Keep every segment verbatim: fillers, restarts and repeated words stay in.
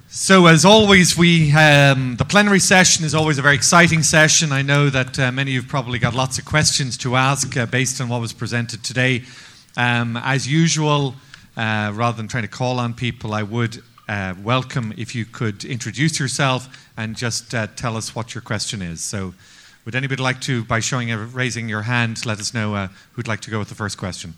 So as always, we um, the plenary session is always a very exciting session. I know that uh, many of you have probably got lots of questions to ask uh, based on what was presented today. Um, as usual, uh, rather than trying to call on people, I would uh, welcome if you could introduce yourself and just uh, tell us what your question is. So would anybody like to, by showing a, raising your hand, let us know uh, who'd like to go with the first question?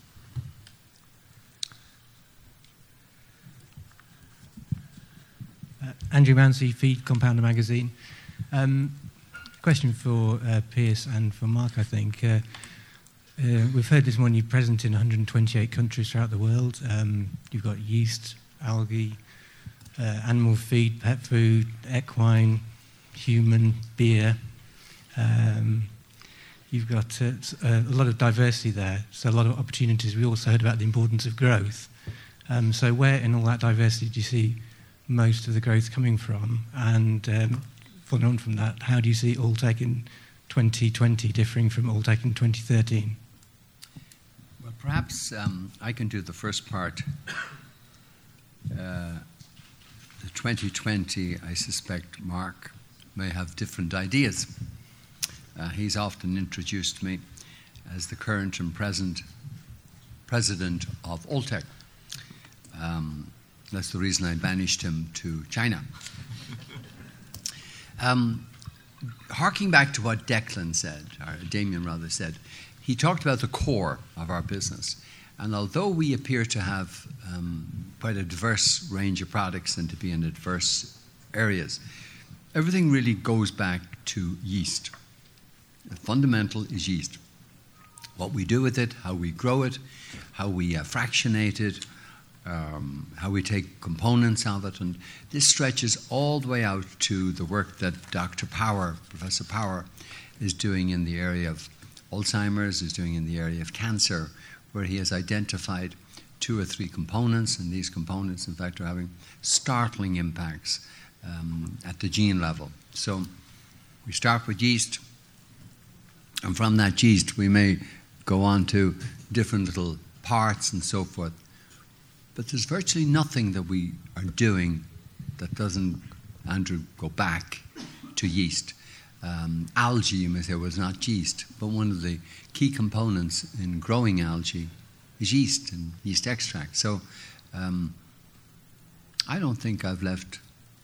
Uh, Andrew Mansey, Feed Compounder Magazine. Um, question for uh, Piers and for Mark, I think. Uh, uh, we've heard this morning you're present in one hundred twenty-eight countries throughout the world. Um, you've got yeast, algae, uh, animal feed, pet food, equine, human, beer. Um, you've got uh, a lot of diversity there, so a lot of opportunities. We also heard about the importance of growth. Um, so where in all that diversity do you see most of the growth coming from? And um, following on from that, how do you see Alltech in twenty twenty differing from Alltech in twenty thirteen? Well, perhaps um, I can do the first part. Uh, the twenty twenty, I suspect Mark may have different ideas. Uh, he's often introduced me as the current and present president of Alltech. Um, That's the reason I banished him to China. Um, harking back to what Declan said, or Damien rather said, he talked about the core of our business. And although we appear to have um, quite a diverse range of products and to be in diverse areas, everything really goes back to yeast. The fundamental is yeast. What we do with it, how we grow it, how we uh, fractionate it, Um, how we take components of it, and this stretches all the way out to the work that Doctor Power, Professor Power, is doing in the area of Alzheimer's, is doing in the area of cancer, where he has identified two or three components, and these components, in fact, are having startling impacts um, at the gene level. So we start with yeast, and from that yeast we may go on to different little parts and so forth. But there's virtually nothing that we are doing that doesn't, Andrew, go back to yeast. Um, algae, you may say, was not yeast, but one of the key components in growing algae is yeast and yeast extract. So um, I don't think I've left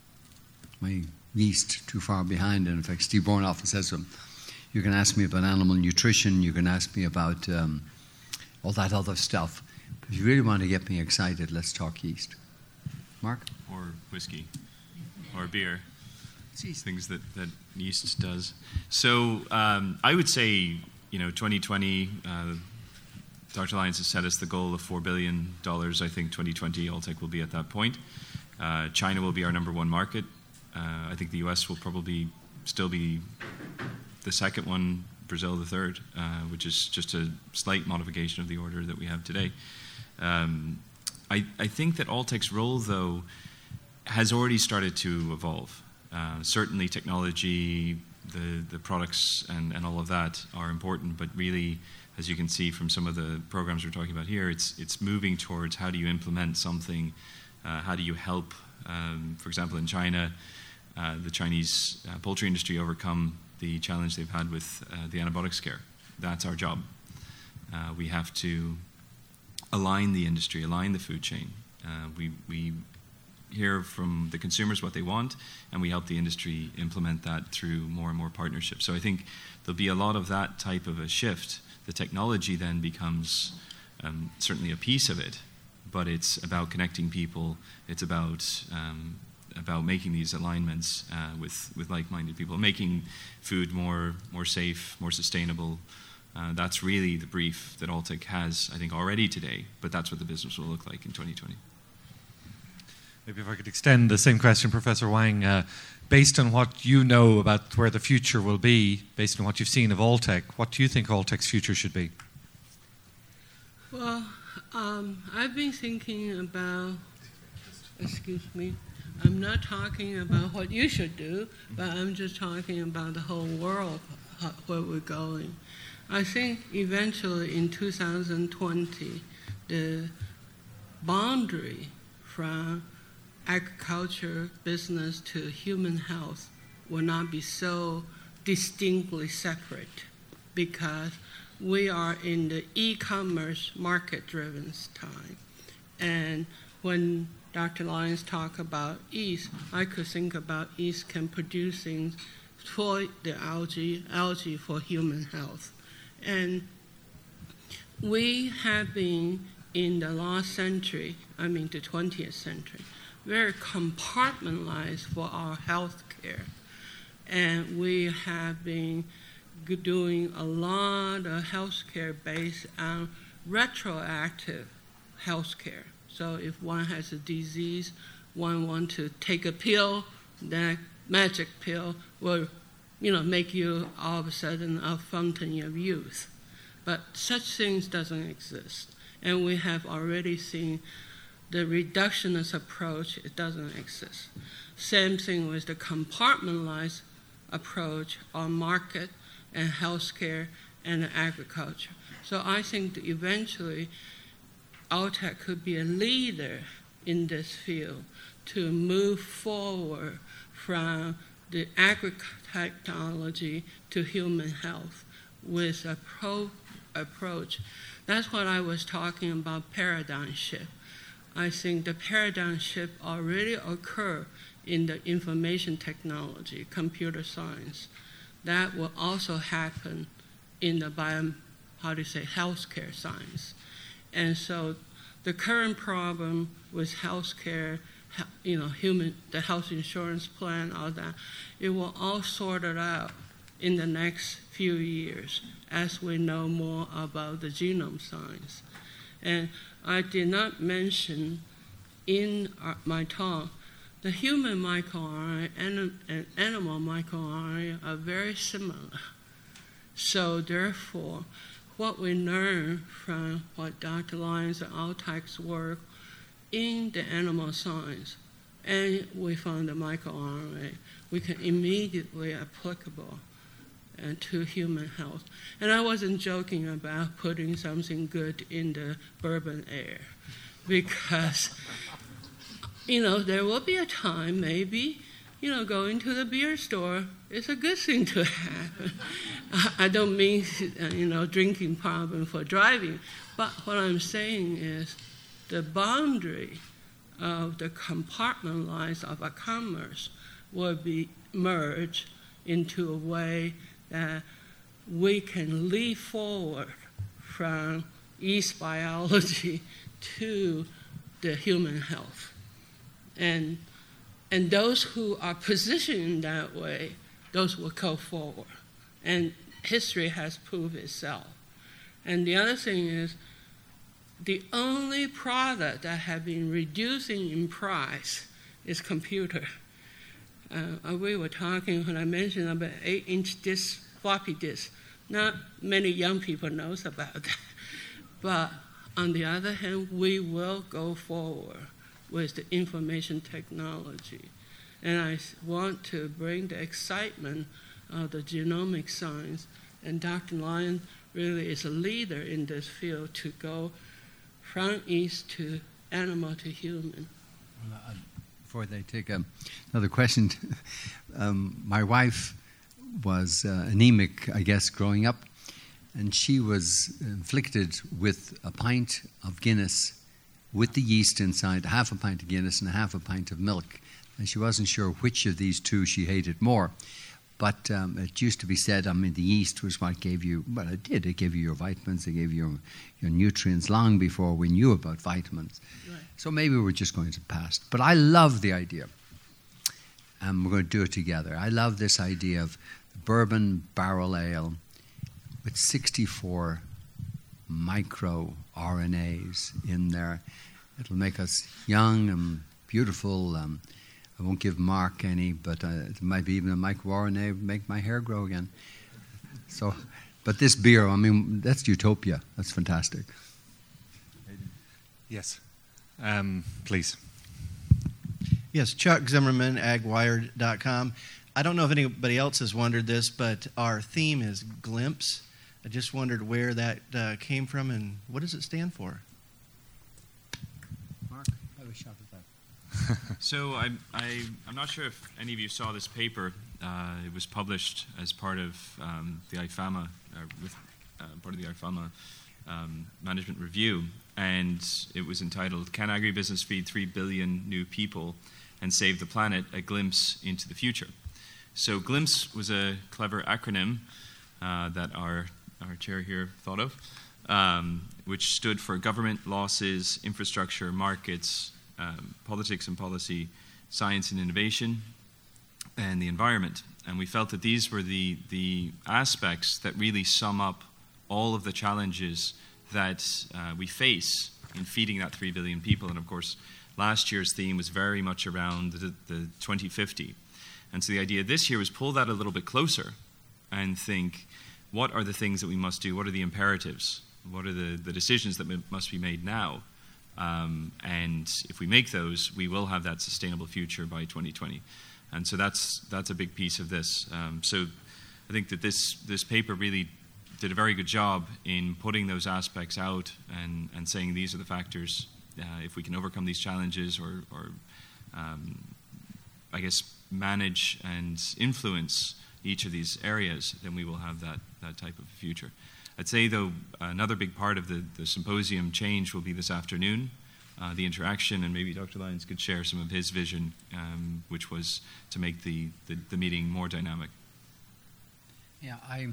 my yeast too far behind. And in fact, Steve Bourne often says to him, you can ask me about animal nutrition, you can ask me about um, all that other stuff. If you really want to get me excited, let's talk yeast. Mark? Or whiskey. Or beer. Jeez. Things that, that yeast does. So um, I would say, you know, twenty twenty, uh, Doctor Lyons has set us the goal of four billion dollars. I think twenty twenty, Alltech will be at that point. Uh, China will be our number one market. Uh, I think the U S will probably still be the second one, Brazil the third, uh, which is just a slight modification of the order that we have today. Um, I, I think that Alltech's role, though, has already started to evolve. Uh, certainly technology, the, the products and, and all of that are important, but really, as you can see from some of the programs we're talking about here, it's, it's moving towards how do you implement something, uh, how do you help, um, for example, in China, uh, the Chinese uh, poultry industry overcome the challenge they've had with uh, the antibiotic scare. That's our job. Uh, we have to align the industry, align the food chain. Uh, we, we hear from the consumers what they want, and we help the industry implement that through more and more partnerships. So I think there'll be a lot of that type of a shift. The technology then becomes um, certainly a piece of it, but it's about connecting people. It's about um, about making these alignments uh, with, with like-minded people, making food more more safe, more sustainable. Uh, that's really the brief that Alltech has, I think, already today, but that's what the business will look like in twenty twenty. Maybe if I could extend the same question, Professor Wang, uh, based on what you know about where the future will be, based on what you've seen of Alltech, what do you think Alltech's future should be? Well, um, I've been thinking about, excuse me, I'm not talking about what you should do, but I'm just talking about the whole world, where we're going. I think eventually in two thousand twenty, the boundary from agriculture business to human health will not be so distinctly separate, because we are in the e-commerce market-driven time. And when Doctor Lyons talked about yeast, I could think about yeast can produce things for the algae, algae for human health. And we have been, in the last century, I mean the twentieth century, very compartmentalized for our health care. And we have been doing a lot of health care based on retroactive health care. So if one has a disease, one wants to take a pill, that magic pill will, you know, make you all of a sudden a fountain of youth. But such things doesn't exist. And we have already seen the reductionist approach, it doesn't exist. Same thing with the compartmentalized approach on market and healthcare and agriculture. So I think that eventually Altec could be a leader in this field to move forward from the agri-technology to human health with a pro approach. That's what I was talking about, paradigm shift. I think the paradigm shift already occurred in the information technology, computer science. That will also happen in the bio, how do you say, healthcare science. And so the current problem with healthcare, you know, human, the health insurance plan, all that, it will all sort it out in the next few years as we know more about the genome science. And I did not mention in my talk, the human microRNA and animal microRNA are very similar. So therefore, what we learn from what Doctor Lyons and Altec's work in the animal science, and we found the microRNA, we can immediately applicable uh, to human health. And I wasn't joking about putting something good in the bourbon air, because, you know, there will be a time maybe, you know, going to the beer store is a good thing to have. I don't mean, you know, drinking problem for driving, but what I'm saying is the boundary of the compartmentalized of a commerce will be merged into a way that we can leap forward from yeast biology to the human health. And And those who are positioned in that way, those will go forward. And history has proved itself. And the other thing is, the only product that have been reducing in price is computer. Uh, we were talking when I mentioned about eight-inch disk, floppy disk. Not many young people knows about that. But on the other hand, we will go forward with the information technology. And I want to bring the excitement of the genomic science, and Doctor Lyons really is a leader in this field to go from yeast to animal to human. Well, uh, before they take a, another question, um, my wife was uh, anemic, I guess, growing up, and she was inflicted with a pint of Guinness with the yeast inside, half a pint of Guinness and half a pint of milk. And she wasn't sure which of these two she hated more. But um, it used to be said, I mean, the yeast was what gave you, well, it did. It gave you your vitamins, it gave you your, your nutrients long before we knew about vitamins. Right. So maybe we're just going to pass. But I love the idea. And we're going to do it together. I love this idea of bourbon barrel ale with sixty-four micro R N As in there. It'll make us young and beautiful. Um, I won't give Mark any, but uh, it might be even a micro R N A make my hair grow again. So, but this beer, I mean, that's utopia. That's fantastic. Yes, um, please. Yes, Chuck Zimmerman, ag wired dot com. I don't know if anybody else has wondered this, but our theme is Glimpse. I just wondered where that uh, came from and what does it stand for? Mark, I was shot at that. So I, I, I'm not sure if any of you saw this paper. Uh, it was published as part of um, the I F A M A, uh, with uh, part of the I F A M A um, management review, and it was entitled "Can Agribusiness Feed Three Billion New People and Save the Planet? A Glimpse into the Future." So GLIMPSE was a clever acronym uh, that our our chair here thought of, um, which stood for Government, Losses, Infrastructure, Markets, um, Politics and Policy, Science and Innovation, and the Environment. And we felt that these were the, the aspects that really sum up all of the challenges that uh, we face in feeding that three billion people. And of course, last year's theme was very much around the, the twenty fifty. And so the idea this year was pull that a little bit closer and think, what are the things that we must do? What are the imperatives? What are the, the decisions that must be made now? Um, and if we make those, we will have that sustainable future by twenty twenty. And so that's that's a big piece of this. Um, so I think that this this paper really did a very good job in putting those aspects out and, and saying these are the factors. Uh, if we can overcome these challenges or, or um, I guess, manage and influence each of these areas, then we will have that, that type of future. I'd say, though, another big part of the, the symposium change will be this afternoon, uh, the interaction, and maybe Doctor Lyons could share some of his vision, um, which was to make the, the, the meeting more dynamic. Yeah, I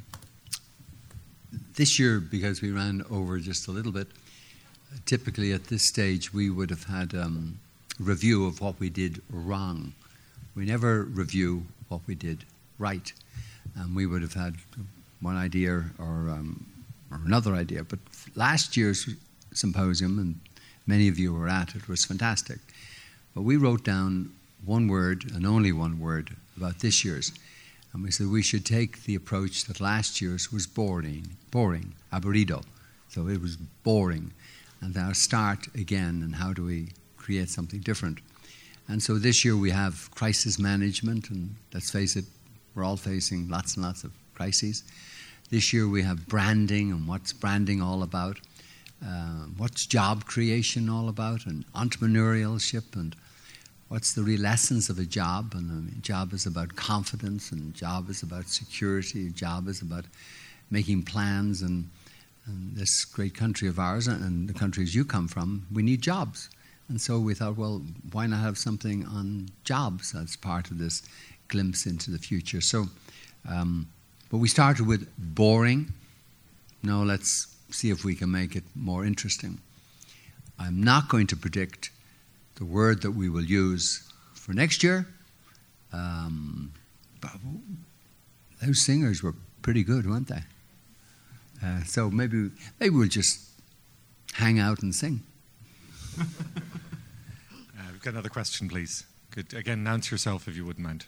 this year, because we ran over just a little bit, typically at this stage we would have had a um, review of what we did wrong. We never review what we did right. And we would have had one idea or, um, or another idea. But last year's symposium, and many of you were at it, was fantastic. But we wrote down one word, and only one word, about this year's. And we said we should take the approach that last year's was boring, boring, aburrido. So it was boring. And now start again, and how do we create something different? And so this year we have crisis management, and let's face it, we're all facing lots and lots of crises. This year we have branding, and what's branding all about? Uh, what's job creation all about, and entrepreneurship, and what's the real essence of a job? And I mean, job is about confidence, and job is about security, job is about making plans, and, and this great country of ours, and the countries you come from, we need jobs. And so we thought, well, why not have something on jobs as part of this glimpse into the future? So, um, but we started with boring. Now let's see if we can make it more interesting. I'm not going to predict the word that we will use for next year. Um, but those singers were pretty good, weren't they? Uh, so maybe maybe we'll just hang out and sing. Uh, we've got another question, please. Could again announce yourself if you wouldn't mind.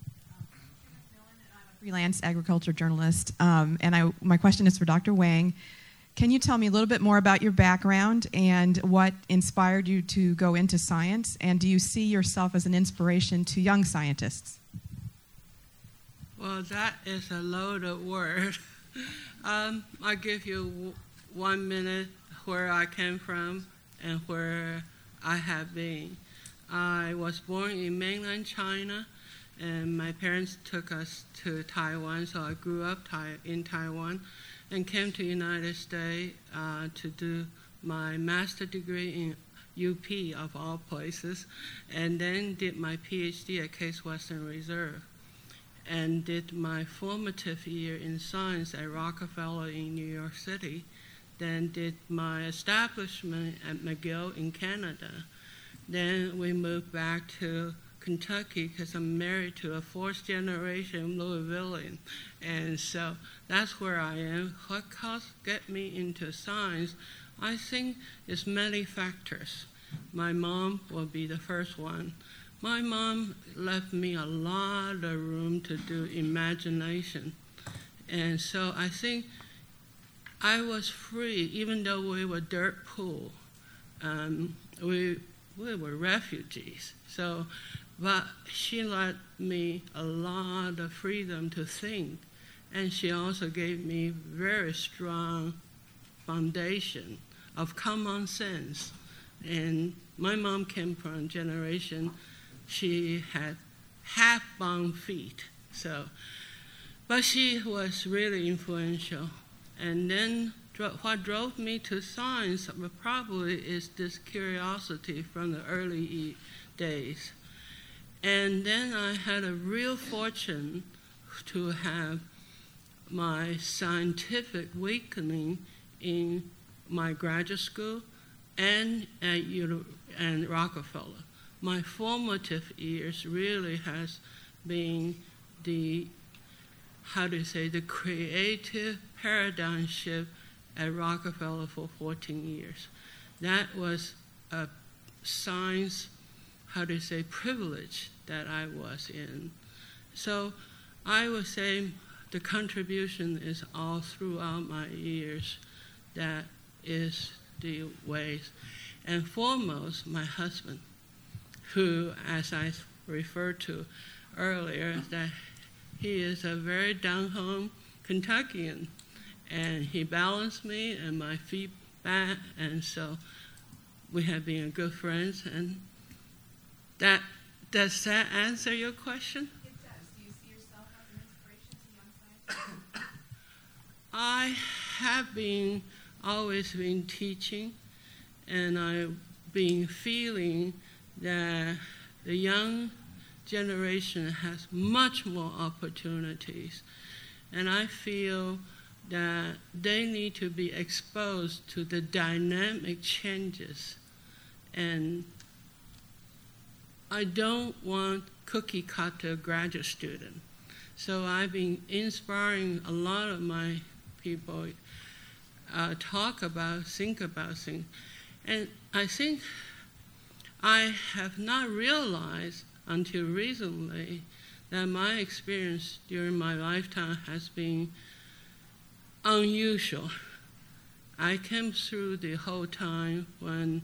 Freelance agriculture journalist, um, and I, my question is for Doctor Wang. Can you tell me a little bit more about your background and what inspired you to go into science, and do you see yourself as an inspiration to young scientists? Well, that is a loaded word. um, I'll give you w- one minute where I came from and where I have been. I was born in mainland China, and my parents took us to Taiwan, so I grew up in Taiwan and came to the United States uh, to do my master's degree in U P, of all places, and then did my PhD at Case Western Reserve, and did my formative year in science at Rockefeller in New York City, then did my establishment at McGill in Canada. Then we moved back to Kentucky because I'm married to a fourth generation Louisvillian. And so that's where I am. What caused get me into science, I think, is many factors. My mom will be the first one. My mom left me a lot of room to do imagination. And so I think I was free, even though we were dirt poor. Um, we we were refugees. So, but she let me a lot of freedom to think, and she also gave me very strong foundation of common sense. And my mom came from a generation, she had half-bound feet. So, but she was really influential. And then dro- what drove me to science probably is this curiosity from the early days. And then I had a real fortune to have my scientific awakening in my graduate school and at Uni- and Rockefeller. My formative years really has been the, how do you say, the creative paradigm shift at Rockefeller for fourteen years. That was a science, how do you say, privilege that I was in. So I would say the contribution is all throughout my years. That is the ways. And foremost, my husband, who, as I referred to earlier, that he is a very down-home Kentuckian. And he balanced me and my feet back, and so we have been good friends. And that, does that answer your question? It does. Do you see yourself as an inspiration to young scientists? I have been always been teaching, and I've been feeling that the young generation has much more opportunities, and I feel that they need to be exposed to the dynamic changes. And I don't want cookie cutter graduate student. So I've been inspiring a lot of my people uh, talk about, think about things. And I think I have not realized until recently that my experience during my lifetime has been unusual. I came through the whole time when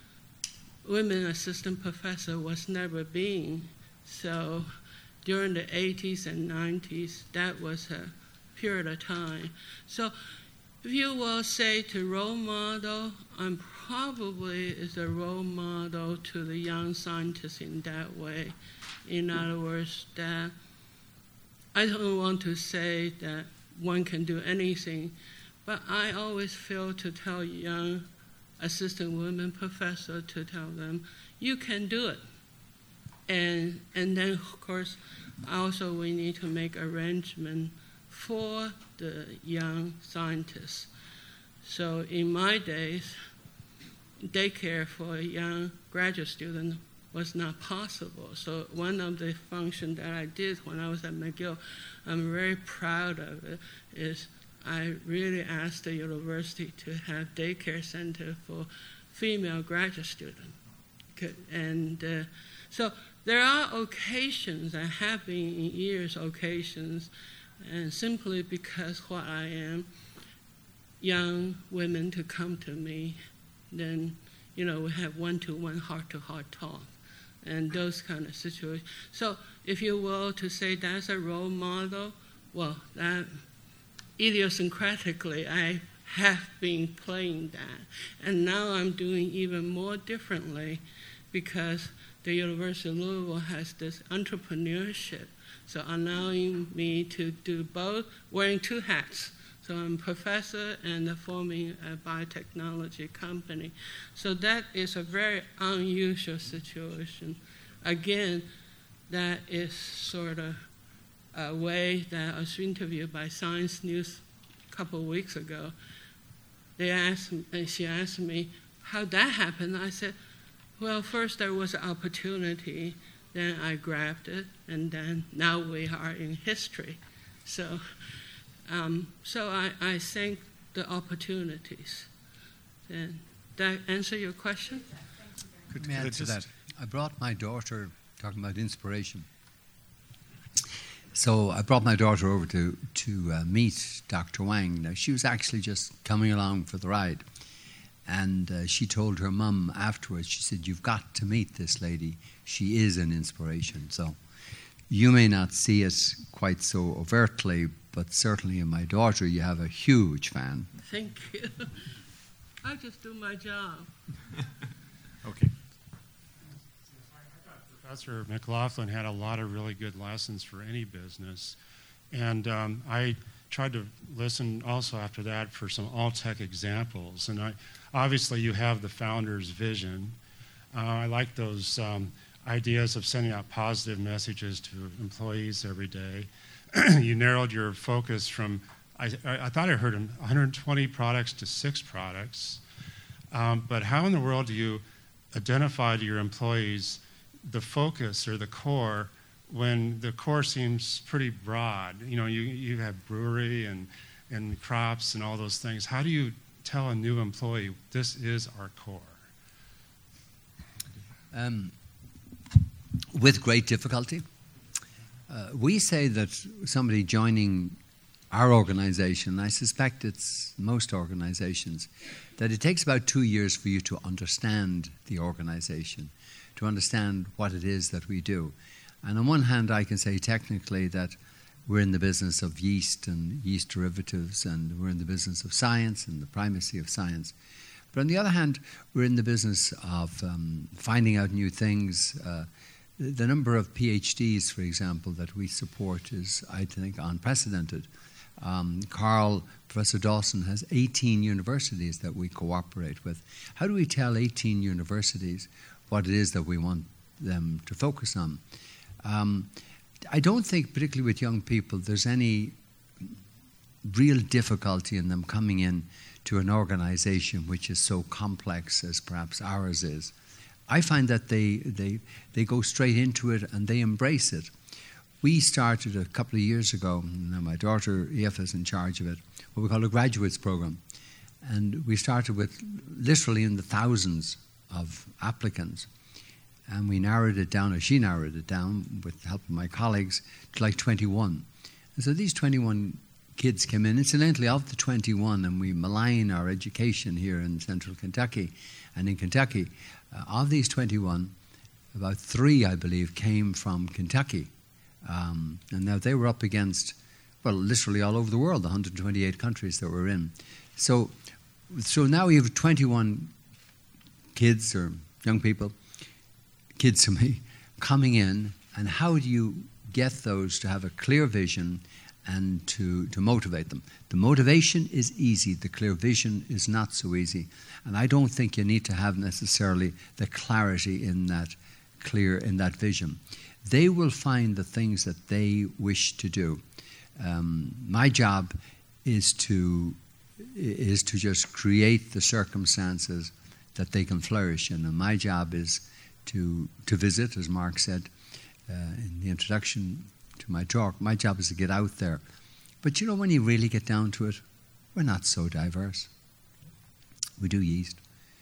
women assistant professor was never being. So during the eighties and nineties, that was a period of time. So if you will say to role model, I'm probably is a role model to the young scientists in that way. In other words, that I don't want to say that one can do anything, but I always feel to tell young assistant women professor to tell them, you can do it. And and then, of course, also we need to make arrangement for the young scientists. So in my days, daycare for a young graduate student was not possible. So one of the functions that I did when I was at McGill, I'm very proud of it, is I really asked the university to have daycare center for female graduate students. And uh, so there are occasions, I have been in years occasions, and simply because what I am, young women to come to me, then, you know, we have one-to-one, heart-to-heart talk, and those kind of situations. So if you will, to say that's a role model, well, that idiosyncratically, I have been playing that. And now I'm doing even more differently because the University of Louisville has this entrepreneurship, so allowing me to do both, wearing two hats. So I'm a professor and forming a biotechnology company. So that is a very unusual situation. Again, that is sort of a way that I was interviewed by Science News a couple of weeks ago. They asked me, and she asked me how that happened. I said, well, first there was an opportunity, then I grabbed it, and then now we are in history. So, um, so I, I think the opportunities. And that answer your question? Let me add to that. I brought my daughter, talking about inspiration. So I brought my daughter over to, to uh, meet Doctor Wang. Now, she was actually just coming along for the ride. And uh, she told her mum afterwards, she said, you've got to meet this lady. She is an inspiration. So you may not see it quite so overtly, but certainly in my daughter, you have a huge fan. Thank you. I just do my job. Okay. Professor McLaughlin had a lot of really good lessons for any business. And um, I tried to listen also after that for some Alltech examples. And I, obviously you have the founder's vision. Uh, I like those um, ideas of sending out positive messages to employees every day. You narrowed your focus from, I, I thought I heard one hundred twenty products to six products. Um, but how in the world do you identify to your employees the focus or the core when the core seems pretty broad? You know, you, you have brewery and, and crops and all those things. How do you tell a new employee this is our core? Um, with great difficulty. Uh, we say that somebody joining our organization, I suspect it's most organizations, that it takes about two years for you to understand the organization, to understand what it is that we do. And on one hand, I can say technically that we're in the business of yeast and yeast derivatives, and we're in the business of science and the primacy of science. But on the other hand, we're in the business of um, finding out new things. Uh, the number of PhDs, for example, that we support is, I think, unprecedented. Um, Carl, Professor Dawson, has eighteen universities that we cooperate with. How do we tell eighteen universities what it is that we want them to focus on? Um, I don't think, particularly with young people, there's any real difficulty in them coming in to an organization which is so complex as perhaps ours is. I find that they, they, they go straight into it and they embrace it. We started a couple of years ago, now my daughter Eva is in charge of it, what we call a graduates program. And we started with literally in the thousands of applicants. And we narrowed it down, or she narrowed it down with the help of my colleagues, to like twenty-one. And so these twenty-one kids came in. Incidentally, of the twenty-one, and we malign our education here in central Kentucky and in Kentucky, uh, of these twenty-one, about three, I believe, came from Kentucky. Um, and now they were up against, well, literally all over the world, the one hundred twenty-eight countries that we're in. So, so now we have twenty-one kids or young people, kids to me, coming in, and how do you get those to have a clear vision and to, to motivate them? The motivation is easy, the clear vision is not so easy. And I don't think you need to have necessarily the clarity in that clear, in that vision. They will find the things that they wish to do. Um, my job is to is to just create the circumstances that they can flourish in, and my job is to to visit, as Mark said uh, in the introduction to my talk. My job is to get out there. But you know, when you really get down to it, we're not so diverse. We do yeast.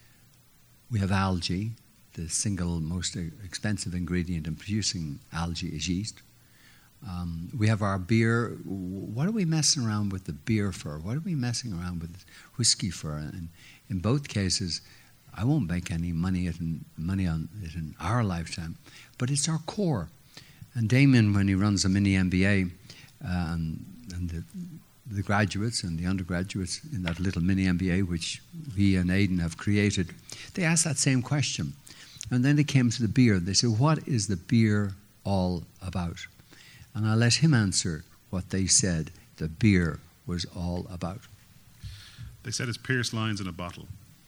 We have algae. The single most expensive ingredient in producing algae is yeast. Um, we have our beer. What are we messing around with the beer for? What are we messing around with whiskey for? And in both cases, I won't make any money, it in, money on it in our lifetime, but it's our core. And Damien, when he runs a mini M B A, um, and the, the graduates and the undergraduates in that little mini M B A, which he and Aidan have created, they ask that same question. And then they came to the beer. They said, what is the beer all about? And I let him answer what they said the beer was all about. They said it's Pierce lines in a bottle.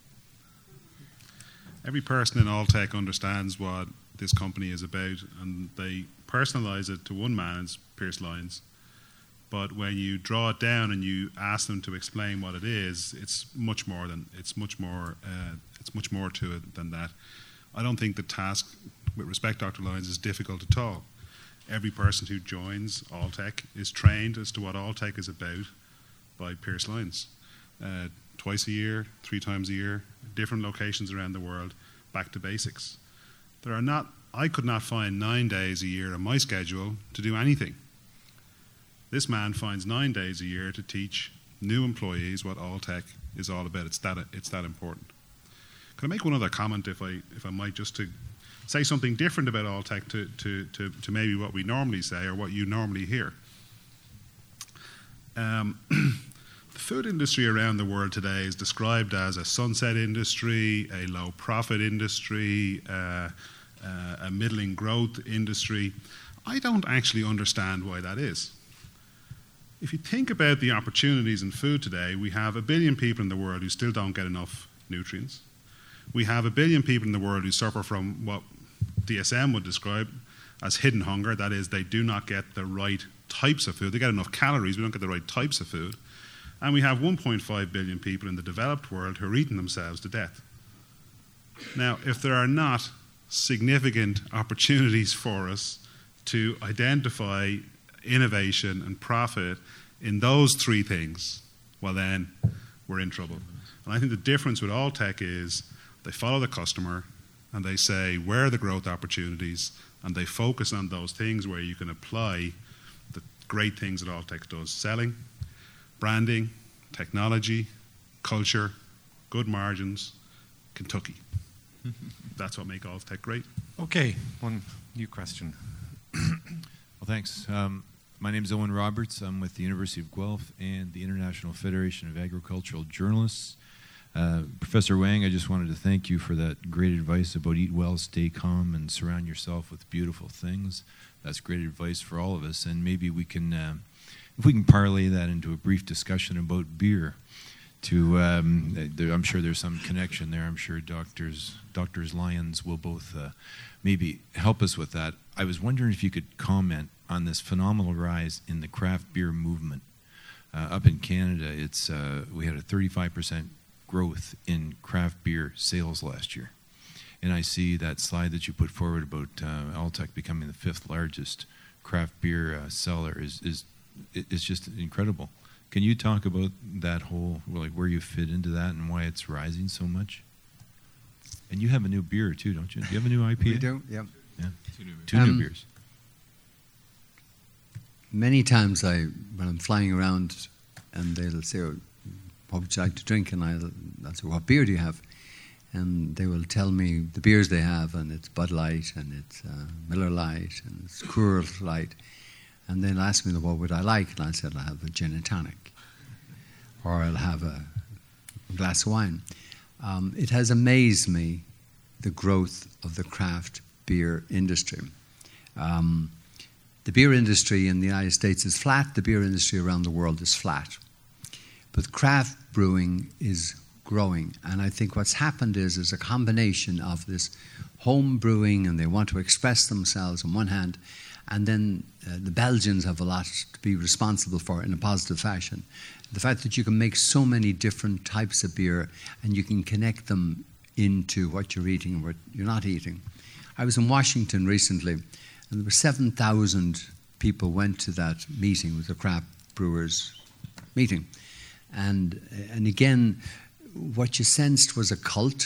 Every person in Alltech understands what this company is about, and they personalize it to one man as Pierce lines. But when you draw it down and you ask them to explain what it is, it's much more than it's much more uh, it's much more to it than that. I don't think the task, with respect, Doctor Lyons, is difficult at all. Every person who joins Alltech is trained as to what Alltech is about by Pierce Lyons. Uh, twice a year, three times a year, different locations around the world, back to basics. There are not, I could not find nine days a year on my schedule to do anything. This man finds nine days a year to teach new employees what Alltech is all about. It's that, it's that important. Can I make one other comment, if I if I might, just to say something different about Alltech to, to, to, to maybe what we normally say or what you normally hear. Um, the food industry around the world today is described as a sunset industry, a low profit industry, uh, uh, a middling growth industry. I don't actually understand why that is. If you think about the opportunities in food today, we have a billion people in the world who still don't get enough nutrients. We have a billion people in the world who suffer from what D S M would describe as hidden hunger. That is, they do not get the right types of food. They get enough calories, we don't get the right types of food. And we have one point five billion people in the developed world who are eating themselves to death. Now, if there are not significant opportunities for us to identify innovation and profit in those three things, well then, we're in trouble. And I think the difference with Alltech is they follow the customer and they say, where are the growth opportunities? And they focus on those things where you can apply the great things that Alltech does. Selling, branding, technology, culture, good margins, Kentucky. That's what makes Alltech great. Okay, one new question. Well, thanks. Um, my name is Owen Roberts. I'm with the University of Guelph and the International Federation of Agricultural Journalists. Uh, Professor Wang, I just wanted to thank you for that great advice about eat well, stay calm, and surround yourself with beautiful things. That's great advice for all of us, and maybe we can, uh, if we can parlay that into a brief discussion about beer. To, um, there, I'm sure there's some connection there. I'm sure doctors, Doctors Lyons will both uh, maybe help us with that. I was wondering if you could comment on this phenomenal rise in the craft beer movement. Uh, up in Canada, it's uh, we had a thirty-five percent growth in craft beer sales last year. And I see that slide that you put forward about uh, Alltech becoming the fifth largest craft beer uh, seller is, is it's just incredible. Can you talk about that whole, like where you fit into that and why it's rising so much? And you have a new beer too, don't you? Do you have a new I P A? We do, yeah. Yeah. Two new beers. Two um, new beers. Many times I, when I'm flying around and they'll say, oh, what would you like to drink? And I'll, I'll say, what beer do you have? And they will tell me the beers they have, and it's Bud Light, and it's uh, Miller Lite, and it's Coors Light. And then ask me, what would I like? And I said, I'll have a gin and tonic, or I'll have a glass of wine. Um, it has amazed me, the growth of the craft beer industry. Um, the beer industry in the United States is flat. The beer industry around the world is flat. But craft brewing is growing. And I think what's happened is, is a combination of this home brewing, and they want to express themselves on one hand, and then uh, the Belgians have a lot to be responsible for in a positive fashion. The fact that you can make so many different types of beer and you can connect them into what you're eating and what you're not eating. I was in Washington recently, and there were seven thousand people went to that meeting with the craft brewers meeting. And, and again, what you sensed was a cult,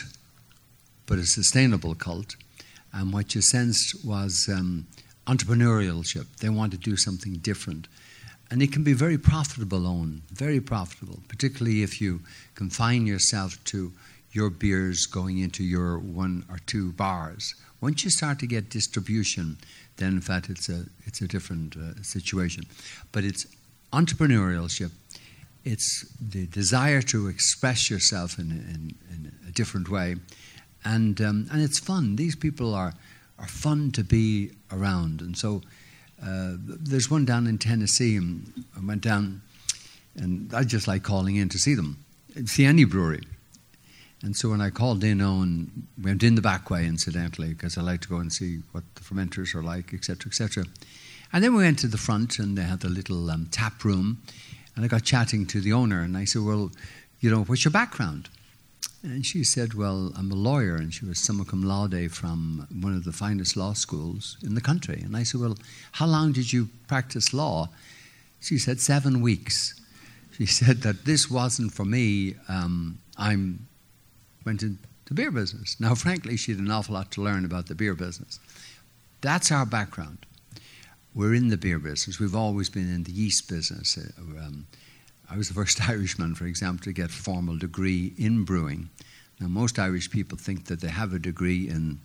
but a sustainable cult. And what you sensed was um, entrepreneurship. They want to do something different. And it can be very profitable, Owen, very profitable, particularly if you confine yourself to your beers going into your one or two bars. Once you start to get distribution, then in fact it's a, it's a different uh, situation. But it's entrepreneurship. It's the desire to express yourself in, in, in a different way. And, um, and it's fun. These people are, are fun to be around. And so uh, there's one down in Tennessee, and I went down, and I just like calling in to see them, see any brewery. And so when I called in, Owen went in the back way, incidentally, because I like to go and see what the fermenters are like, et cetera, et cetera. And then we went to the front, and they had the little um, tap room. And I got chatting to the owner, and I said, well, you know, what's your background? And she said, well, I'm a lawyer, and she was summa cum laude from one of the finest law schools in the country. And I said, well, how long did you practice law? She said, seven weeks. She said that this wasn't for me. Um, I went into the beer business. Now, frankly, she had an awful lot to learn about the beer business. That's our background. We're in the beer business. We've always been in the yeast business. Um, I was the first Irishman, for example, to get a formal degree in brewing. Now, most Irish people think that they have a degree in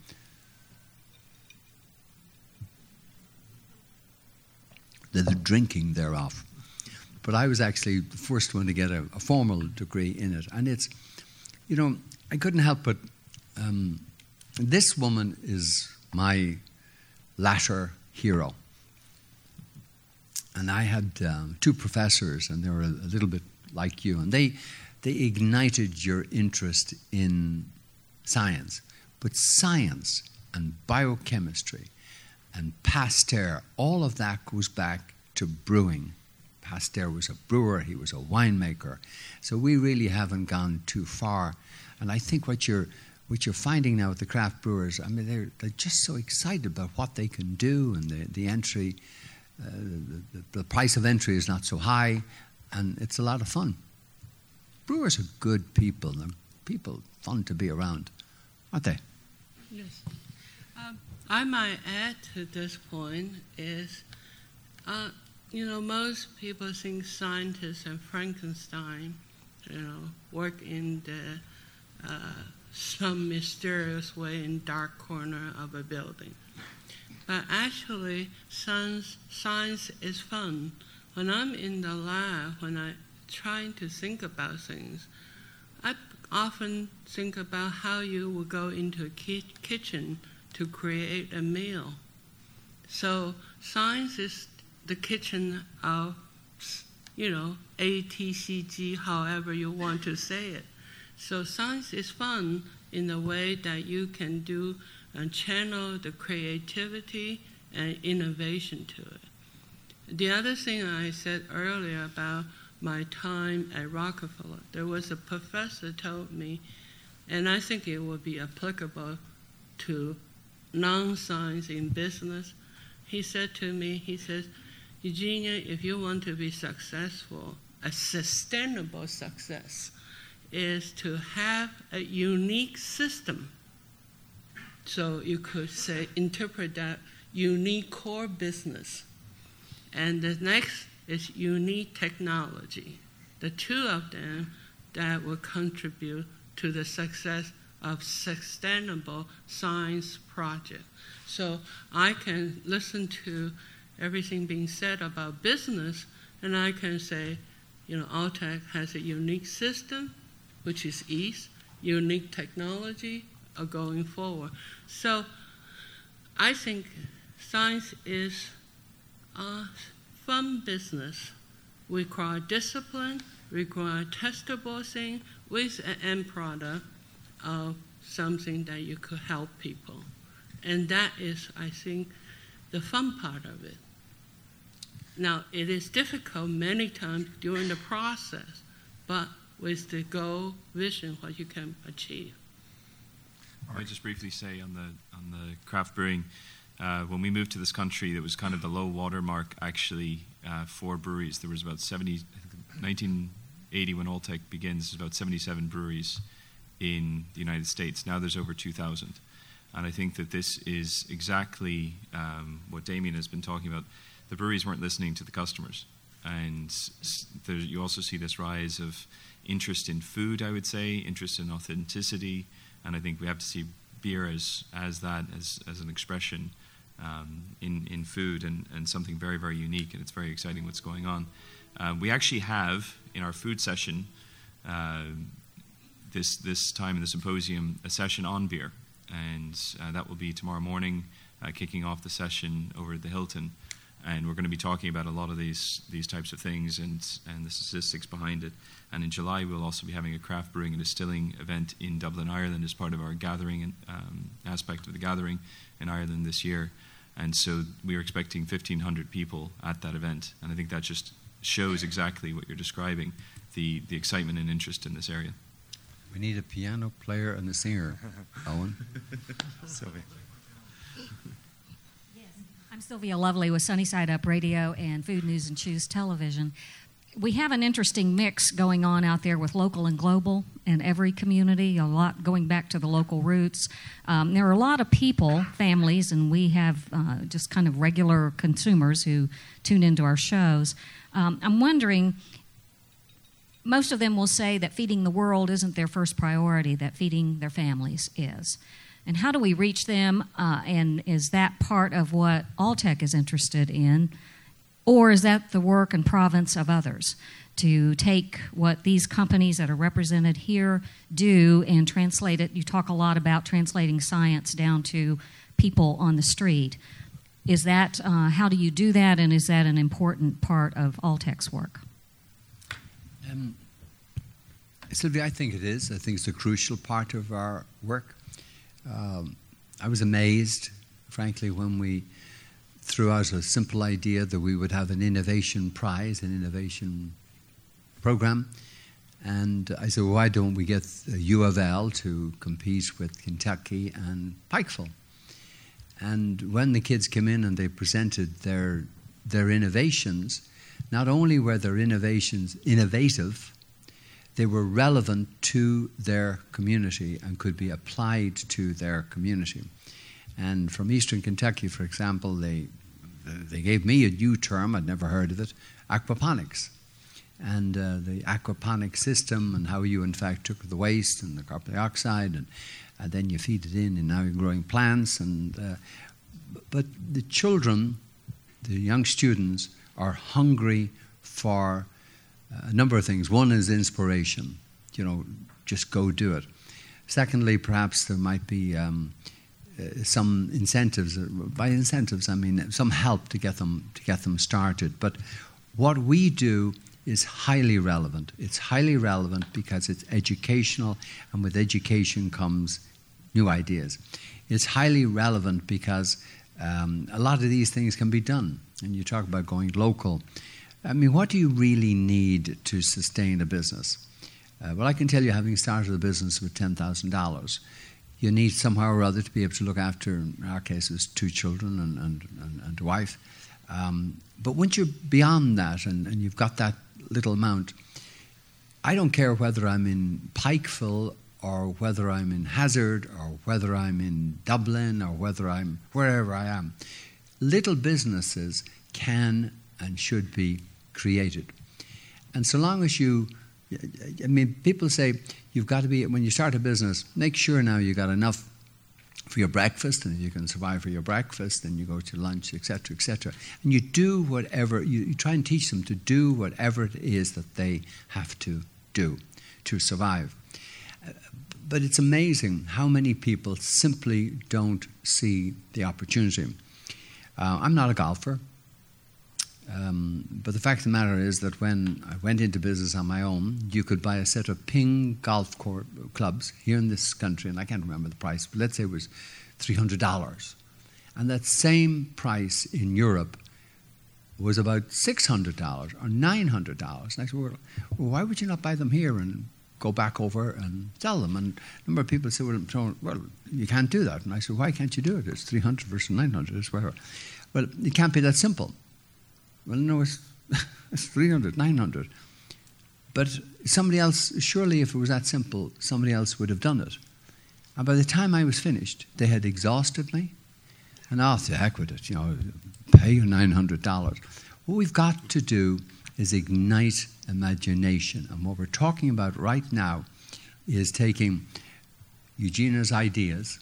the, the drinking thereof. but I was actually the first one to get a, a formal degree in it. And it's, you know, I couldn't help but, um, this woman is my latter hero. And I had um, two professors, and they were a, a little bit like you, and they they ignited your interest in science. But science and biochemistry and Pasteur, all of that goes back to brewing. Pasteur was a brewer, he was a winemaker. So we really haven't gone too far. And I think what you're what you're finding now with the craft brewers, I mean, they're, they're just so excited about what they can do, and the, the entry, uh, the, the price of entry is not so high, and it's a lot of fun. Brewers are good people. They're people fun to be around, aren't they? Yes. Um, I might add to this point is, uh, you know, most people think scientists and Frankenstein, you know, work in the uh, some mysterious way in dark corner of a building. But actually, science, science is fun. When I'm in the lab, when I'm trying to think about things, I often think about how you will go into a ki- kitchen to create a meal. So science is the kitchen of, you know, A, T, C, G, however you want to say it. So science is fun in the way that you can do and channel the creativity and innovation to it. The other thing I said earlier about my time at Rockefeller, there was a professor told me, and I think it would be applicable to non-science in business. He said to me, he says, Eugenia, if you want to be successful, a sustainable success is to have a unique system. So you could say, interpret that unique core business. And the next is unique technology. The two of them that will contribute to the success of sustainable science project. So I can listen to everything being said about business, and I can say, you know, Alltech has a unique system, which is East, unique technology are going forward. So I think science is a fun business, require discipline, require testable thing with an end product of something that you could help people. And that is, I think, the fun part of it. Now, it is difficult many times during the process, but with the goal, vision, what you can achieve. I might just briefly say on the on the craft brewing, uh, when we moved to this country, it was kind of the low water mark actually uh, for breweries. There was about seventy, nineteen eighty when Alltech begins, there's about seventy-seven breweries in the United States. Now there's over two thousand. And I think that this is exactly um, what Damien has been talking about. The breweries weren't listening to the customers. And there, you also see this rise of interest in food, I would say, interest in authenticity, and I think we have to see beer as as that, as, as an expression um, in, in food and, and something very, very unique, and it's very exciting what's going on. Uh, we actually have, in our food session, uh, this, this time in the symposium, a session on beer, and uh, that will be tomorrow morning, uh, kicking off the session over at the Hilton. And we're going to be talking about a lot of these these types of things and and the statistics behind it. And in July, we'll also be having a craft brewing and distilling event in Dublin, Ireland, as part of our gathering um, aspect of the gathering in Ireland this year. And so we are expecting fifteen hundred people at that event. And I think that just shows exactly what you're describing, the, the excitement and interest in this area. We need a piano player and a singer, Owen. Sylvia. I'm Sylvia Lovely with Sunnyside Up Radio and Food News and Choose Television. We have an interesting mix going on out there with local and global in every community, a lot going back to the local roots. Um, there are a lot of people, families, and we have uh, just kind of regular consumers who tune into our shows. Um, I'm wondering, most of them will say that feeding the world isn't their first priority, that feeding their families is. And how do we reach them? Uh, and is that part of what Alltech is interested in? Or is that the work and province of others to take what these companies that are represented here do and translate it? You talk a lot about translating science down to people on the street. Is that, uh, how do you do that, and is that an important part of Alltech's work? Um, Sylvia, I think it is. I think it's a crucial part of our work. Um, I was amazed, frankly, when we threw out a simple idea that we would have an innovation prize, an innovation program. And I said, well, why don't we get U of L to compete with Kentucky and Pikeville? And when the kids came in and they presented their, their innovations, not only were their innovations innovative, they were relevant to their community and could be applied to their community. And from Eastern Kentucky, for example, they, they gave me a new term, I'd never heard of it, aquaponics. And uh, the aquaponic system and how you, in fact, took the waste and the carbon dioxide and uh, then you feed it in and now you're growing plants. And uh, But the children, the young students, are hungry for a number of things. One is inspiration, you know, just go do it. Secondly, perhaps there might be um, uh, some incentives. By incentives, I mean some help to get them to get them started. But what we do is highly relevant. It's highly relevant because it's educational, and with education comes new ideas. It's highly relevant because um, a lot of these things can be done. And you talk about going local. I mean, what do you really need to sustain a business? Uh, well, I can tell you, having started a business with ten thousand dollars, you need somehow or other to be able to look after, in our case, it was two children and, and, and, and a wife. Um, but once you're beyond that and, and you've got that little amount, I don't care whether I'm in Pikeville or whether I'm in Hazard or whether I'm in Dublin or whether I'm wherever I am. Little businesses can and should be created. And so long as you, I mean, people say you've got to be, when you start a business, make sure now you got enough for your breakfast, and if you can survive for your breakfast, then you go to lunch, et cetera, et cetera. And you do whatever, you, you try and teach them to do whatever it is that they have to do to survive. But it's amazing how many people simply don't see the opportunity. Uh, I'm not a golfer. Um, but the fact of the matter is that when I went into business on my own, you could buy a set of Ping golf court clubs here in this country, and I can't remember the price, but let's say it was three hundred dollars. And that same price in Europe was about six hundred dollars or nine hundred dollars. And I said, well, why would you not buy them here and go back over and sell them? And a number of people said, well, well you can't do that. And I said, why can't you do it? It's three hundred versus nine hundred, it's whatever. Well, it can't be that simple. Well, no, it's, it's three hundred, nine hundred. But somebody else, surely if it was that simple, somebody else would have done it. And by the time I was finished, they had exhausted me. And oh, to heck with it, you know, pay you nine hundred dollars. What we've got to do is ignite imagination. And what we're talking about right now is taking Eugenia's ideas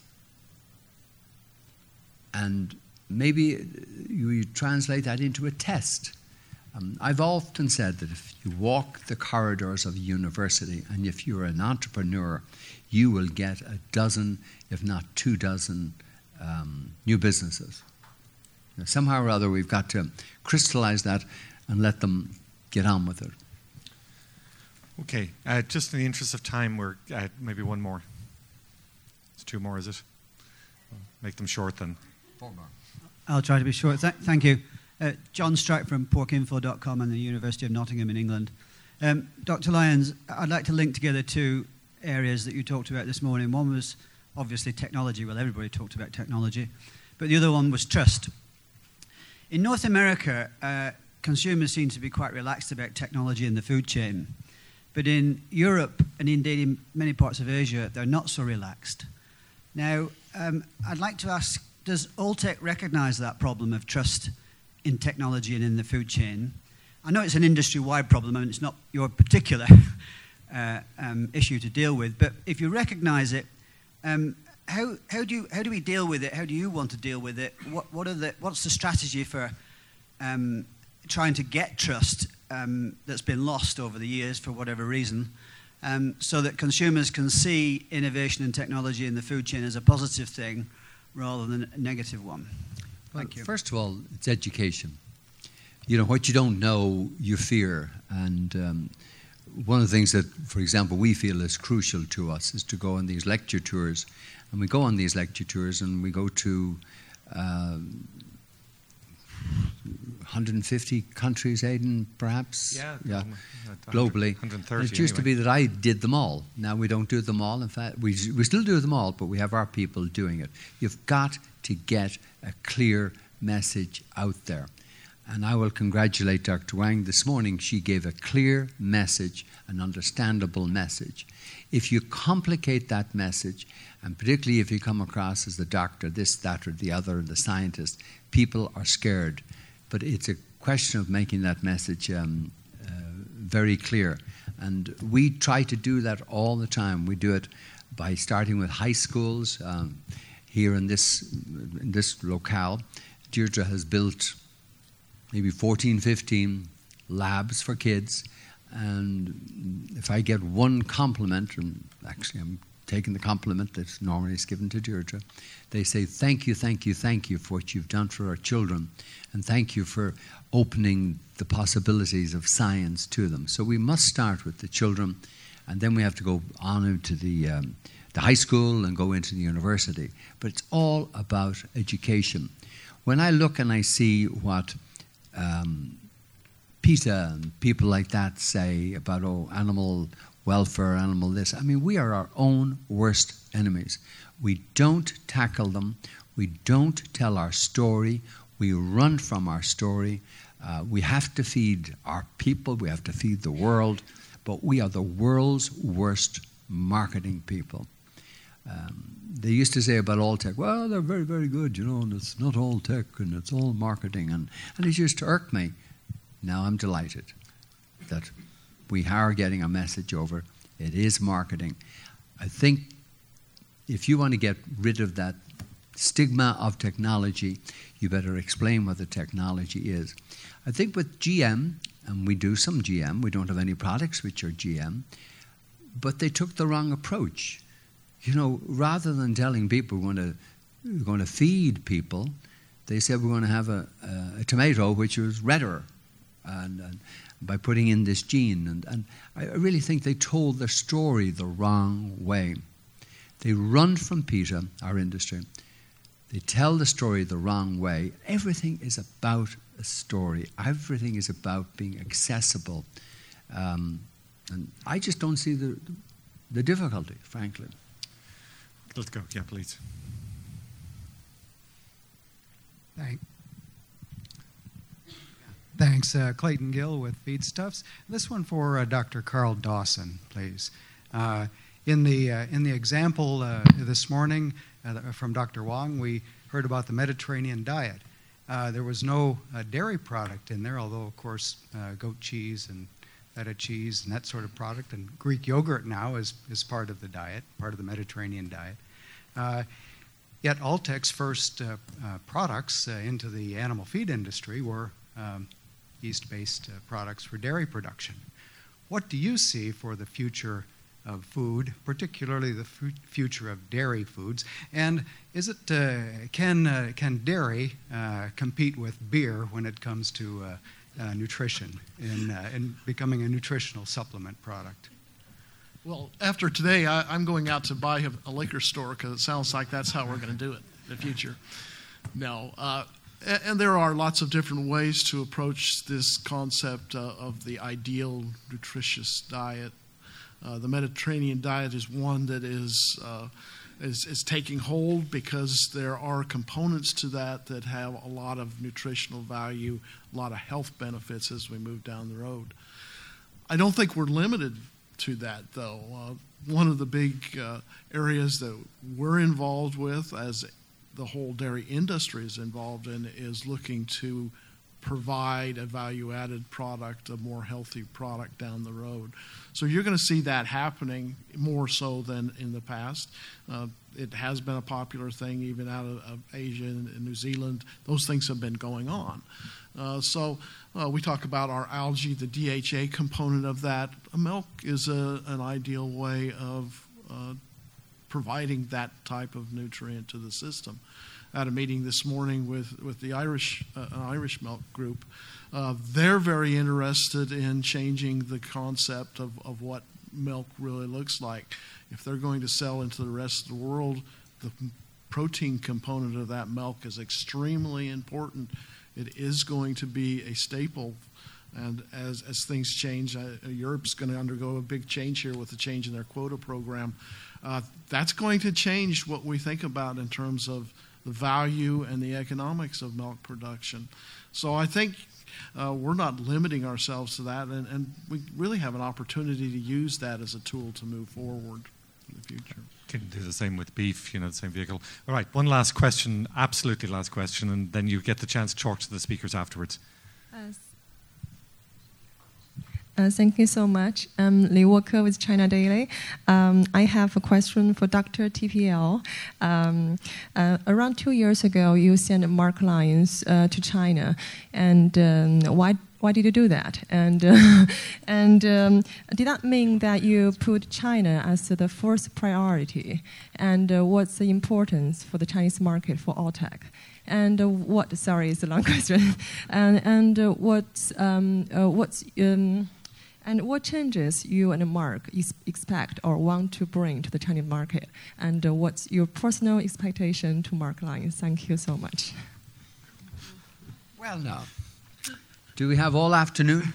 and maybe you translate that into a test. Um, I've often said that if you walk the corridors of a university and if you're an entrepreneur, you will get a dozen, if not two dozen, um, new businesses. Now, somehow or other, we've got to crystallize that and let them get on with it. Okay, uh, just in the interest of time, we're uh, maybe one more. It's two more, is it? Make them short then. Four more. I'll try to be short. Th- thank you. Uh, John Strack from pork info dot com and the University of Nottingham in England. Um, Doctor Lyons, I'd like to link together two areas that you talked about this morning. One was obviously technology. Well, everybody talked about technology. But the other one was trust. In North America, uh, consumers seem to be quite relaxed about technology in the food chain. But in Europe, and indeed in many parts of Asia, they're not so relaxed. Now, um, I'd like to ask, does Alltech recognize that problem of trust in technology and in the food chain? I know it's an industry-wide problem, and it's not your particular uh, um, issue to deal with, but if you recognize it, um, how, how, do you, how do we deal with it? How do you want to deal with it? What, what are the, what's the strategy for um, trying to get trust um, that's been lost over the years for whatever reason, um, so that consumers can see innovation and technology in the food chain as a positive thing rather than a negative one. Thank well, you. First of all, it's education. You know, what you don't know, you fear. And um, one of the things that, for example, we feel is crucial to us is to go on these lecture tours. And we go on these lecture tours and we go to um, one hundred fifty countries, Aidan, perhaps? Yeah, yeah. Um, globally. one hundred thirty And it used to anyway. be that I did them all. Now we don't do them all. In fact, we, we still do them all, but we have our people doing it. You've got to get a clear message out there. And I will congratulate Doctor Wang. This morning she gave a clear message, an understandable message. If you complicate that message, and particularly if you come across as the doctor, this, that, or the other, the scientist, people are scared. But it's a question of making that message um, uh, very clear. And we try to do that all the time. We do it by starting with high schools. Um, here in this, in this locale, Deirdre has built maybe fourteen, fifteen labs for kids. And if I get one compliment, and actually I'm taking the compliment that normally is given to Deirdre, they say, thank you, thank you, thank you for what you've done for our children, and thank you for opening the possibilities of science to them. So we must start with the children, and then we have to go on into the, um, the high school and go into the university. But it's all about education. When I look and I see what um, PETA and people like that say about, oh, animal welfare, animal this. I mean, we are our own worst enemies. We don't tackle them. We don't tell our story. We run from our story. Uh, we have to feed our people. We have to feed the world. But we are the world's worst marketing people. Um, they used to say about Alltech, well, they're very, very good, you know, and it's not all tech and it's all marketing. And, and it used to irk me. Now I'm delighted that we are getting a message over. It is marketing. I think if you want to get rid of that stigma of technology, you better explain what the technology is. I think with G M, and we do some G M, we don't have any products which are G M, but they took the wrong approach. You know, rather than telling people we're going to, we're going to feed people, they said we're going to have a, a, a tomato which was redder. And, and by putting in this gene. And, and I really think they told their story the wrong way. They run from PETA, our industry. They tell the story the wrong way. Everything is about a story. Everything is about being accessible. Um, and I just don't see the, the difficulty, frankly. Let's go. Yeah, please. Thank Thanks. Uh, Clayton Gill with Feedstuffs. This one for uh, Doctor Carl Dawson, please. Uh, in, the, uh, in the example uh, this morning uh, from Doctor Wang, we heard about the Mediterranean diet. Uh, there was no uh, dairy product in there, although, of course, uh, goat cheese and feta cheese and that sort of product, and Greek yogurt now is, is part of the diet, part of the Mediterranean diet. Uh, yet Alltech's first uh, uh, products uh, into the animal feed industry were um, yeast-based uh, products for dairy production. What do you see for the future of food, particularly the f- future of dairy foods? And is it uh, can uh, can dairy uh, compete with beer when it comes to uh, uh, nutrition in uh, in becoming a nutritional supplement product? Well, after today, I, I'm going out to buy a, a liquor store because it sounds like that's how we're going to do it in the future. No. Uh, And there are lots of different ways to approach this concept uh, of the ideal nutritious diet. Uh, the Mediterranean diet is one that is, uh, is is taking hold because there are components to that that have a lot of nutritional value, a lot of health benefits as we move down the road. I don't think we're limited to that, though. Uh, one of the big uh, areas that we're involved with as the whole dairy industry is involved in is looking to provide a value-added product, a more healthy product down the road. So you're going to see that happening more so than in the past. Uh, it has been a popular thing even out of, of Asia and, and New Zealand. Those things have been going on. Uh, so uh, we talk about our algae, the D H A component of that. Milk is a, an ideal way of uh, providing that type of nutrient to the system. At a meeting this morning with, with the Irish uh, Irish milk group, uh, they're very interested in changing the concept of, of what milk really looks like. If they're going to sell into the rest of the world, the protein component of that milk is extremely important. It is going to be a staple. And as, as things change, uh, Europe's going to undergo a big change here with the change in their quota program. Uh, that's going to change what we think about in terms of the value and the economics of milk production. So I think uh, we're not limiting ourselves to that, and, and we really have an opportunity to use that as a tool to move forward in the future. Can do the same with beef, you know, the same vehicle. All right, one last question, absolutely last question, and then you get the chance to talk to the speakers afterwards. Uh, Uh, thank you so much. I'm Lee Walker with China Daily. Um, I have a question for Doctor T P L. Um, uh, around two years ago, you sent Mark Lyons uh, to China, and um, why why did you do that? And uh, and um, did that mean that you put China as the first priority? And uh, what's the importance for the Chinese market for Alltech? And uh, what? Sorry, it's a long question. and and uh, what's um, uh, what's um, And what changes you and Mark expect or want to bring to the Chinese market? And uh, what's your personal expectation to Mark Lyons? Thank you so much. Well, now, do we have all afternoon?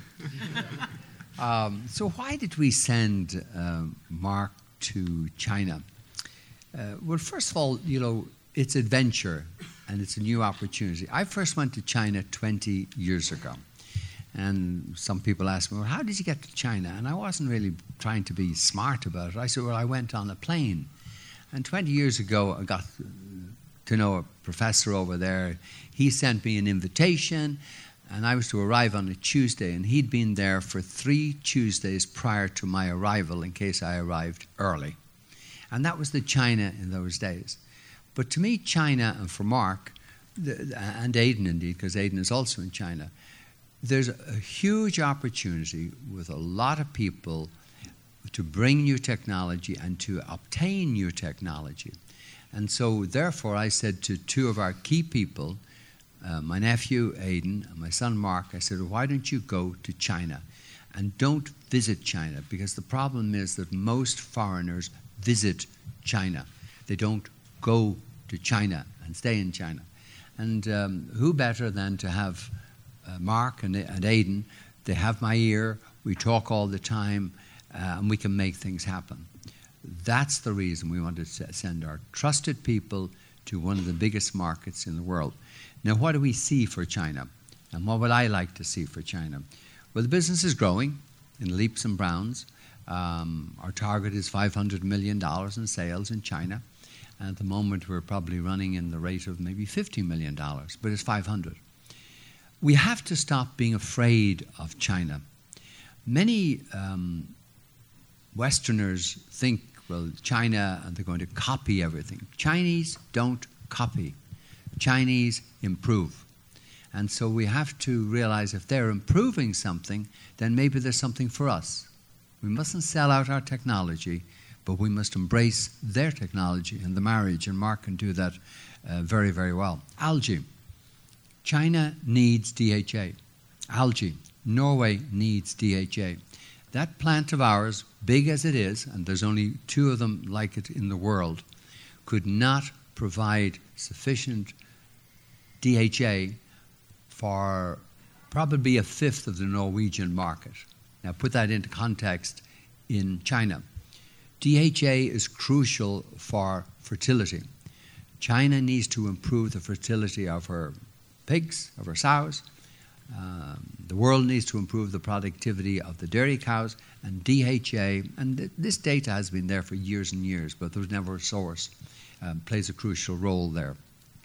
um, so why did we send uh, Mark to China? Uh, well, first of all, you know, it's adventure and it's a new opportunity. I first went to China twenty years ago. And some people ask me, well, how did you get to China? And I wasn't really trying to be smart about it. I said, well, I went on a plane. And twenty years ago, I got to know a professor over there. He sent me an invitation, and I was to arrive on a Tuesday. And he'd been there for three Tuesdays prior to my arrival in case I arrived early. And that was the China in those days. But to me, China, and for Mark, the, and Aidan indeed, because Aidan is also in China, there's a huge opportunity with a lot of people to bring new technology and to obtain new technology. And so, therefore, I said to two of our key people, uh, my nephew, Aidan, and my son, Mark, I said, why don't you go to China? And don't visit China, because the problem is that most foreigners visit China. They don't go to China and stay in China. And um, who better than to have Uh, Mark and, and Aidan, they have my ear, we talk all the time, uh, and we can make things happen. That's the reason we want to send our trusted people to one of the biggest markets in the world. Now, what do we see for China? And what would I like to see for China? Well, the business is growing in leaps and bounds. Um, our target is five hundred million dollars in sales in China. And at the moment, we're probably running in the rate of maybe fifty million dollars, but it's five hundred. We have to stop being afraid of China. Many um, Westerners think, well, China, and they're going to copy everything. Chinese don't copy. Chinese improve. And so we have to realize if they're improving something, then maybe there's something for us. We mustn't sell out our technology, but we must embrace their technology and the marriage, and Mark can do that uh, very, very well. Algae. China needs D H A. Algae. Norway needs D H A. That plant of ours, big as it is, and there's only two of them like it in the world, could not provide sufficient D H A for probably a fifth of the Norwegian market. Now put that into context in China. D H A is crucial for fertility. China needs to improve the fertility of her pigs, of our sows. Um, the world needs to improve the productivity of the dairy cows, and D H A, and th- this data has been there for years and years, but there was never a source, um, plays a crucial role there.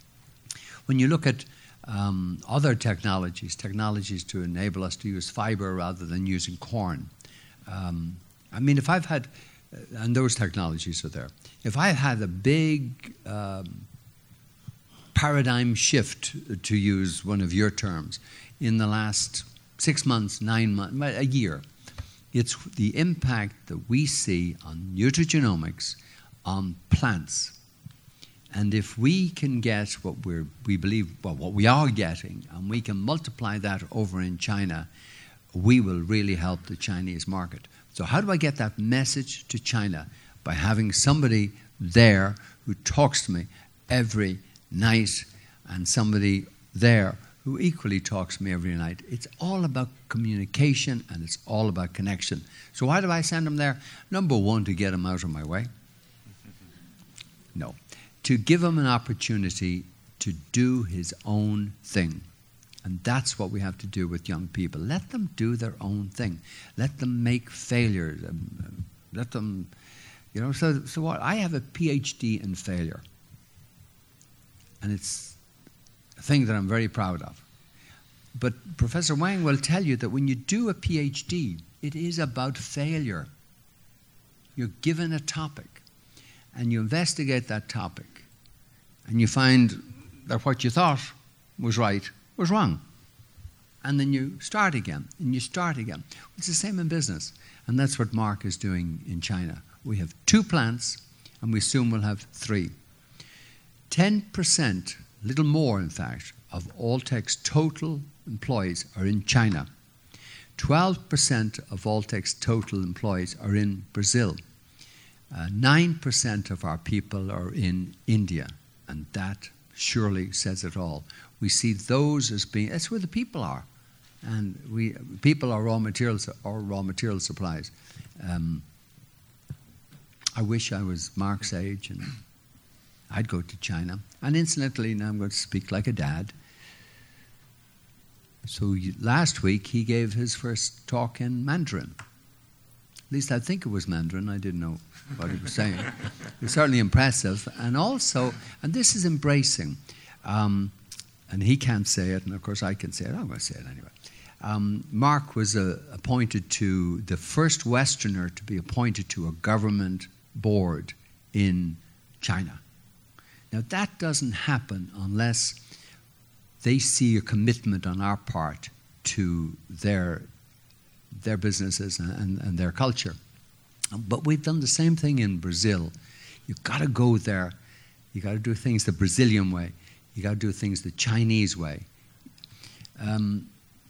When you look at um, other technologies, technologies to enable us to use fiber rather than using corn, um, I mean, if I've had and those technologies are there. If I had a big um, paradigm shift, to use one of your terms, in the last six months, nine months, a year, it's the impact that we see on nutrigenomics on plants. And if we can get what we're, we believe, well, what we are getting, and we can multiply that over in China, we will really help the Chinese market. So how do I get that message to China? By having somebody there who talks to me every night, and somebody there who equally talks to me every night. It's all about communication, and it's all about connection. So why do I send him there? Number one, to get him out of my way. No. To give him an opportunity to do his own thing. And that's what we have to do with young people. Let them do their own thing. Let them make failures. Um, let them, you know, so, so what? I have a P H D in failure. And it's a thing that I'm very proud of. But Professor Wang will tell you that when you do a P H D, it is about failure. You're given a topic, and you investigate that topic, and you find that what you thought was right was wrong. And then you start again, and you start again. It's the same in business, and that's what Mark is doing in China. We have two plants, and we soon will have three. ten percent, a little more in fact, of Alltech's total employees are in China. twelve percent of Alltech's total employees are in Brazil. Uh, nine percent of our people are in India, and that surely says it all. We see those as being, that's where the people are. And we people are raw materials or raw material supplies. Um, I wish I was Mark's age and I'd go to China. And incidentally, now I'm going to speak like a dad. So last week he gave his first talk in Mandarin. At least I think it was Mandarin. I didn't know what he was saying. It was certainly impressive. And also, and this is embracing, um, and he can't say it, and of course I can say it. I'm going to say it anyway. Um, Mark was uh, appointed to, the first Westerner to be appointed to a government board in China. Now that doesn't happen unless they see a commitment on our part to their their businesses and, and their culture. But we've done the same thing in Brazil. You've got to go there. You've got to do things the Brazilian way. You've got to do things the Chinese way. Um,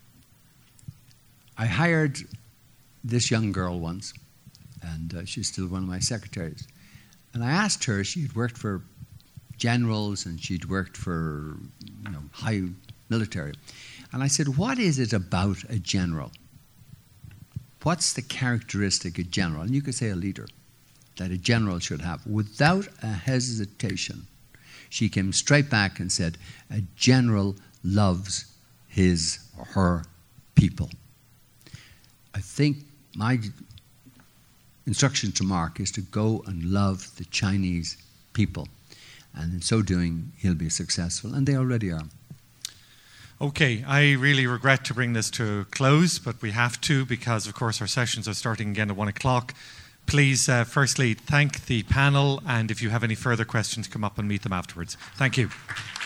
I hired this young girl once, and uh, she's still one of my secretaries. And I asked her, she'd worked for generals and she'd worked for, you know, high military. And I said, what is it about a general? What's the characteristic of a general? And you could say a leader, that a general should have. Without a hesitation, she came straight back and said, a general loves his or her people. I think my instruction to Mark is to go and love the Chinese people. And in so doing, he'll be successful. And they already are. Okay, I really regret to bring this to a close, but we have to because, of course, our sessions are starting again at one o'clock. Please, uh, firstly, thank the panel, and if you have any further questions, come up and meet them afterwards. Thank you.